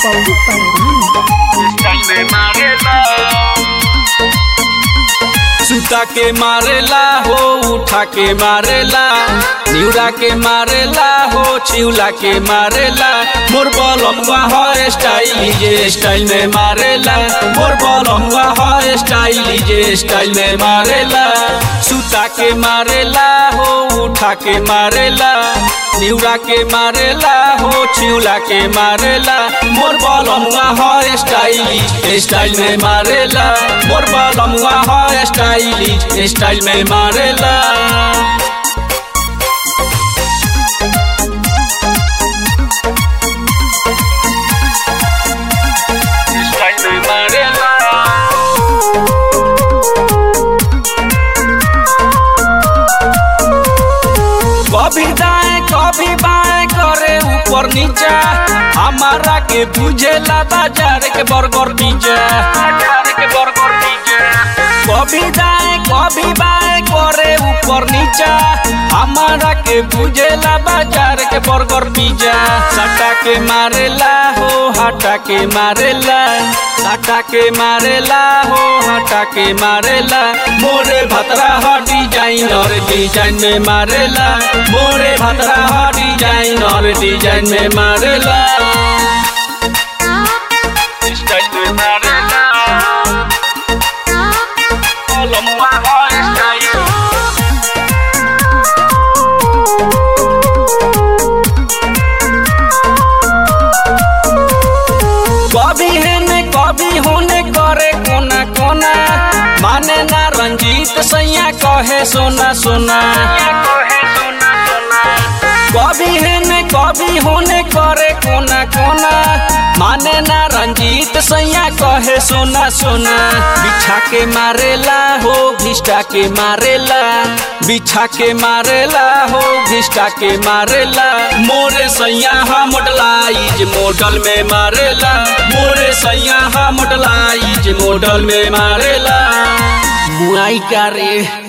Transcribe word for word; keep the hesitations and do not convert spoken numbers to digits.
पौड़ी सुता के मारेला हो उठा के मारेला निउरा के मारेला हो छिउला के मारेला मोर बलमुआ हो स्टाइल जे स्टाइल में मारेला मोर बलमुआ हो स्टाइल जे स्टाइल में मारेला सुता के मारेला हो उठा के मारेला निउरा के मारेला हो छिउला के मारेला मोर बलमुआ हो स्टाइल स्टाइल में मारेला मोर बलमुआ हो स्टाइल स्टाइल में मारेला कभी दाएं कभी बाएं करे ऊपर नीचा हमारा के बुझेला बाजार के बर्गर पिज्जा के बर्गर पिज्जा कभी दाएं कभी बाएं करे ऊपर नीचा हमारा के बुझेला बाजार के बर्गर पिज्जा सटा के मारेला हो हटा के मारेला सटा के मारेला हो हटा के मारेला मोरे भतरा हो डिजाइनर डिजाइन में मारेला मोरे भतरा हो डिजाइनर डिजाइन में मारेला स्टाइल में मारेला बलमुआ हो स्टाइल कभी हेने कभी होने करे कोना कोना माने ना रंजीत सैया कहे सोना सोना कभी हेने कभी होने करे कोना कोना माने ना रंजीत सैया कहे सोना सोना बिछा के मारेला हो घिष्टा के मारेला बिछा के मारेला हो घिष्टा के मारेला मोरे सैया हा मॉडलाइज मॉडल में मारेला मोरे सैया हा मॉडलाइज मॉडल में मारेला मुआई का रे।